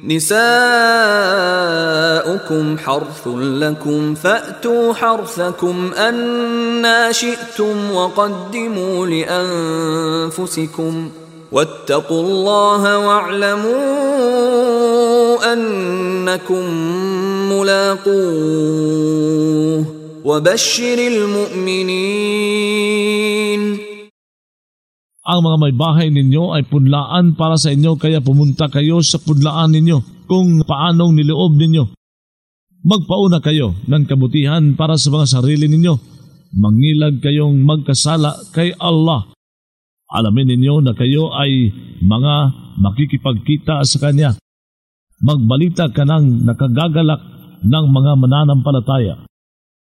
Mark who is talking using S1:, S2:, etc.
S1: نساؤكم حرث لكم فأتوا حرثكم أنى شئتم وقدموا لأنفسكم واتقوا الله واعلموا أنكم ملاقوه وبشر المؤمنين.
S2: Ang mga may bahay ninyo ay punlaan para sa inyo, kaya pumunta kayo sa punlaan ninyo kung paanong niloob ninyo. Magpauna kayo ng kabutihan para sa mga sarili ninyo. Mangilag kayong magkasala kay Allah. Alamin ninyo na kayo ay mga makikipagkita sa Kanya. Magbalita ka ng nakagagalak ng mga mananampalataya.